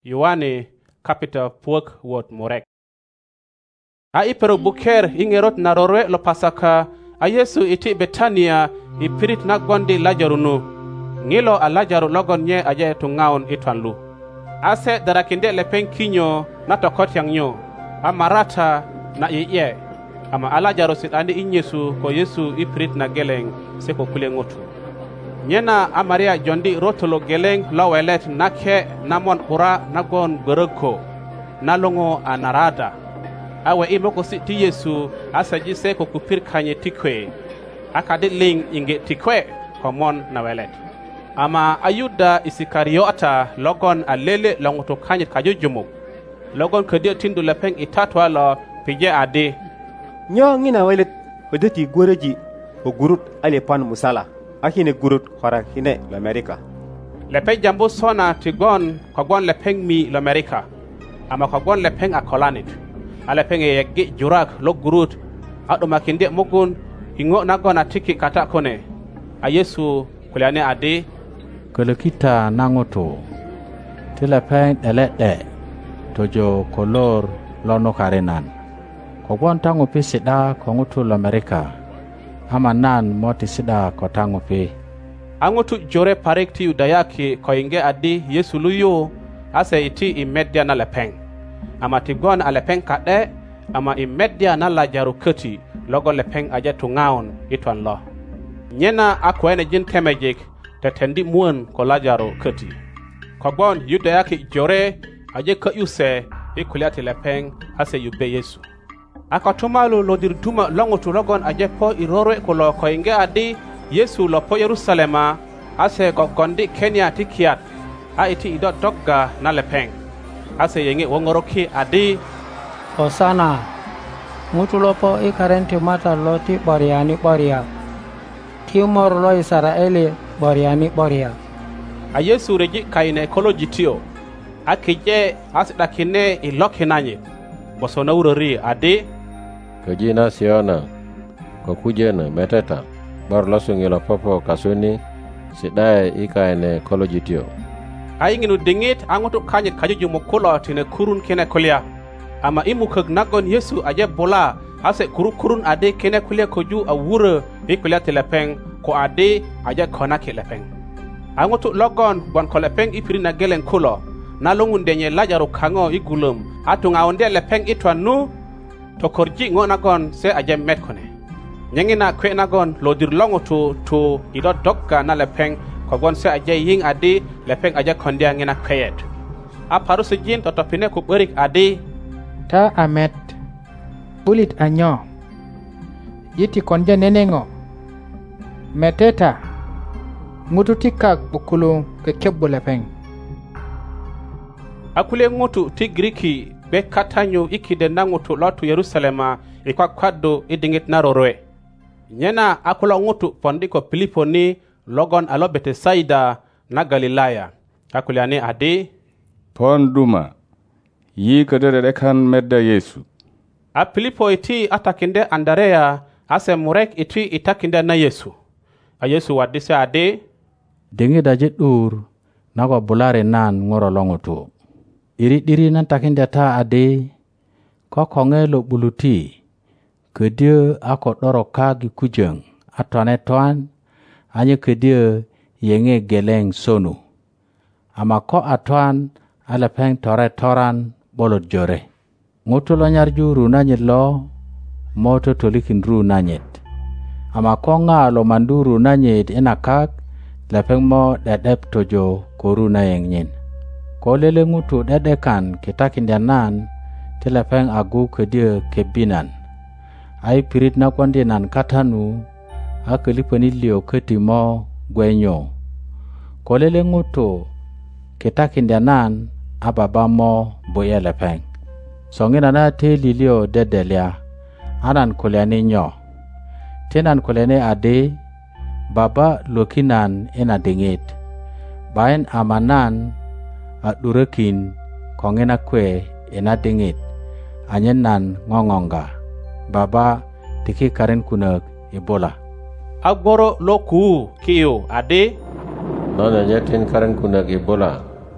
Yohane kapita puok wot murek. A ipero buker ingerot narore lo pasaka a Yesu iti Betania ipirit na gondi Lajaru nu. Ngilo a Lajaru logon nye aje tungaon itwanlu. Ase darakinde lepeng kinyo na tokot yang nyo. A Marata na iye. Ama a Lajaru sit andi inyesu ko Yesu ipirit na geleng seko kule ngotu. Nyena a Maria jondi rotolo geleng lowelet nake namon ura nagon gereko. Nalongo a narada. Awe imoko si ti Yesu asaji seko kupir kanye tikwe. Akade ling inge tikwe komon na welet. Ama Ayuda Isikariota logon alele longoto kanye kajujumu. Logon kedia tindu lepeng itatwa lo pije ade. Nyo ngina welet hodeti gwereji o gurut ale pan musala. Akine gurut khora hine l'Amerika. Lepeng jambu sona tigon kogon lepeng mi l'Amerika. Ama kogon lepeng akolanit. Alepeng yegge jurak lo gurut ado makinde mugun ingo nagona tiki kata kone. A Yesu kuliane ade Kolokita nangoto tilepeng elede tojo kolor lono karenan. Kogon tango pi sida kongutu l'Amerika. Ama nan moti sida kotango pi. Angutu jore parekti udayaki koinge adi Yesu luyo ase iti imedia na lepeng. Ama tigon alepeng kade ama imedia na Lajaru keti logo lepeng aja tungaon itwan lo. Nyena akwene jin kemejik tetendi muon ko Lajaru keti. Kogon yudayaki jore aje ka yuse ikuliati lepeng ase yube Yesu. Akotumalu lodir duma longotu logon aje po irore ko lo koinge adi Yesu lo po Yerusalema ase gondi Kenya tikiat a iti idot dogga na lepeng. Ase yenge wongoroki adi Hosana mutulopo ikarenti mata loti boriani boria timor lo Israeli boriani boria. A Yesu reji kaine ekolojitio akije asdakine ilokinanye bosona urori adi kajina siona kokujena meteta bar lasungila popo kasuni sidae ikaine ekolojitio. Ainginu dingit angutu kanye kajuju mukulo tine kurun kene kulia. Ama imu keg nagon Yesu aje bola ase kurun ade kene kulia koju awure ikulia telepeng ko ade aje kona kelepeng. Angutu logon bon kolepeng ipiri na gelen kulo. Nalungun denye Lajaru kango igulum atunga onde lepeng itwanu tokorji ngo nagon se aje met kone. Nyengina kwe nagon lodir longo to idot dokka na lepeng kogon se aje ying adi lepeng aje kondia ngina kweyet. A paru sejin totopine kuberik adi ta amet bulit anyo yiti konja nenengo meteta ngututika bukulu kekebbo lepeng. Akule ngutu ti Griki be katanyo ikide nangutu lotu Yerusalema ikwa kwado idingit naroroe. Nyena akula ngutu pondiko Filipo ni logon alo Bethsaida na Galilaya. Akuliane adi ponduma yi kadere kan medda Yesu. A Filipo iti atakinde Andarea ase murek iti itakinde na Yesu. A Yesu wadise adi dengi daje dur nago bulare nan ngoro longoto. Iri diri nan takinde ta adi ko konge lo buluti kedia ako doro kagi kujeng atwane toan anye kedia yenge geleng sonu. Ama ko atwan alepeng tore toran bolot jore. Ngutulo nyarju runanyet lo moto tolikin runanyet. Ama ko nga lo mandu runanyet inakak lepeng mo dedep tojo koruna yang nyen. Ko lele ngutu dedekan kitakin nan telepeng agu kedia kebinan. Ai pirit na kwandi nan katanu akelipeni lio keti mo gwenyo. Ko lele ngutu kitakin nan ababa mo boya lepeng. Songina na te lilio dedelia anan kuliani nyo. Tenan kuliani ade baba lokinan ena dingit. Bain amanan adurekin kongena kwe ena dingit. Anyen nan ngongonga. Baba tiki karen kunak ibola. Agboro loku kiyo ade Nona nyetin karen kunak ibola.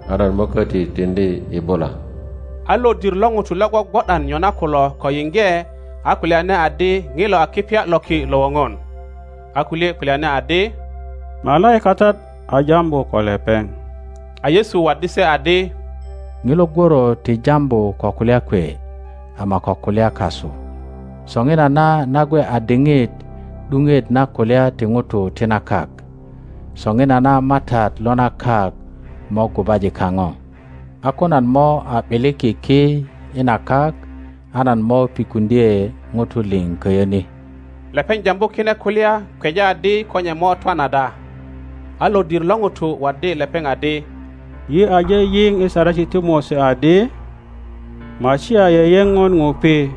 anan mokati tindi Ebola. Alo dir longutu lago godan nyona kulo ko yinge akulia ne ade ngilo akipia loki lowongon. Akulie kulia ne ade malaikatat ajambo ko lepeng. A Yesu wadise ade ngilo goro ti jambo ko kulia kwe ama ko kulia kasu. Songina na nagwe adingit dunget na kulia tingutu tina kak. Songina na matat lona kak mo kubaji kango. Akonan mo apeleki ki ina kak anan mo pikundie ngutu ling kayani. Lepeng jambo kine kulia kweja ade konye mo twanada. Alo dir longutu wade lepeng ade Yi aje ying isarashi timo se ade mashia ye yengon ngope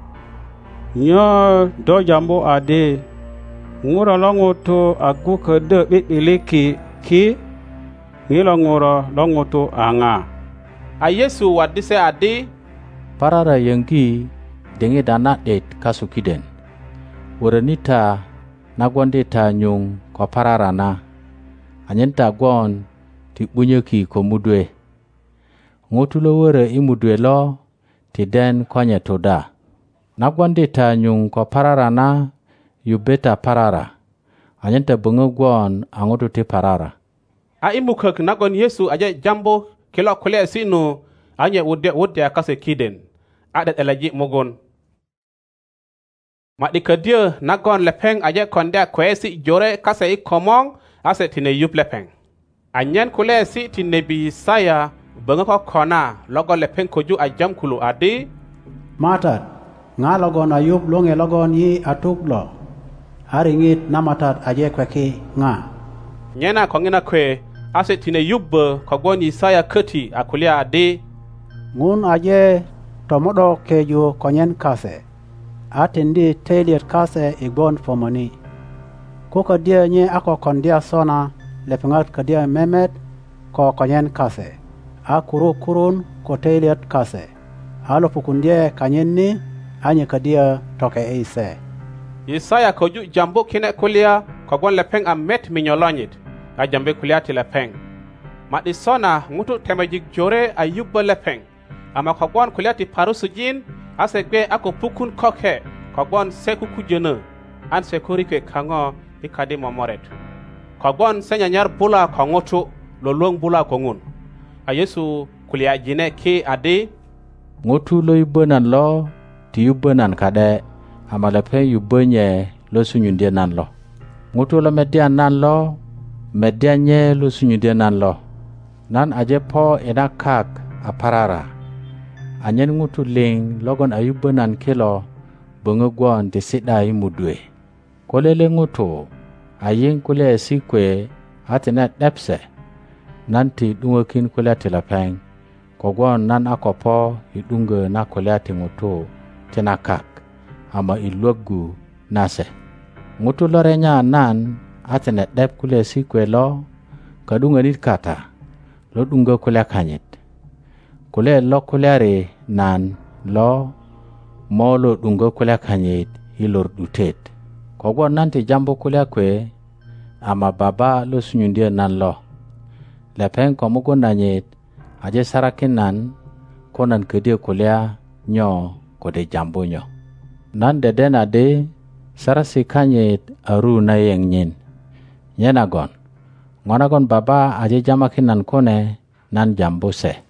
nyo do jambo ade ngura longoto agu kede bibeleki ki ngilo ngura longoto anga. A Yesu wadise ade Parara yengi dengi dana det kasukiden. Urenita nagwande ta nyung ko parara na. Anyenta gwan ti bunyeki ko mudwe. Ngotulo wore imudwe lo ti den konye toda. Nagwande ta nyung ko parara na yubeta parara. Anyenta bungo gwan angotu ti parara. A imukak nagon Yesu aje jambo kilo kulia sinu anye wudde akase kiden. Adet elaji mogon. Madikadio nagon lepeng aje konde kwesi jore kase ikomong ase tine yup lepeng. Anyen kule si tine bi saya bunga ko kona logo lepeng koju ajam kulu adi matat nga logon ayub longe logon yi atuklo haringit namatat aje kweki nga nyena kongina kwe ase tine yub kogoni saya kati akulia adi ngun aje tomodo keju konyen kase atindi teliet kase igbon fomoni kuka dia nye ako kondia sona lepengat kadia memet ko konyen kase a kurun ko teliet kase alo pukundie kanyenni anye kadia toke eise Isaya koju jambo kine kulia kogon lepeng amet minyolonyit a jambe kulia ti lepeng madi sona ngutu temejik jore ayubba lepeng ama kogon kulia ti parusujin asegbe ako pukun koke kogon seku kujene an sekuri ke kango ikadi momoret kogon senyanyar bula kongotu lolong bula kongun a Yesu kulia jine ki ade Ngotu lo yubenan lo ti yubenan kade ama lepe yubenye lo sunyundie nan lo. Ngotu lo median nan lo medianye lo sunyundie nan lo. Nan aje po ena kak aparara. Anyen ngutu ling logon ayubenan kilo bungegwan ti sida imudwe. Kolele ngutu ayin kule sikwe atinet nepse nanti dungokin kule tilapeng kogwan nan akopo idunge na kule ati ngutu tinakak ama iluagu nase ngutu lorenya nan atinet dep kule sikwe lo kadunga nit kata lo dunga kule kanyit kule lo kule re nan lo molo dunga kule kanyit ilor dutet kogwan nanti jambo kule kwe ama baba lo sunyundia nan lo lepeng komugo nanyit aje sarakin nan konan kedia kulia nyo kode jambo nyo nan deden ade sarasi kanyit aru na yang nyin nyenagon ngonagon baba aje jamakin nan kone nan jambo se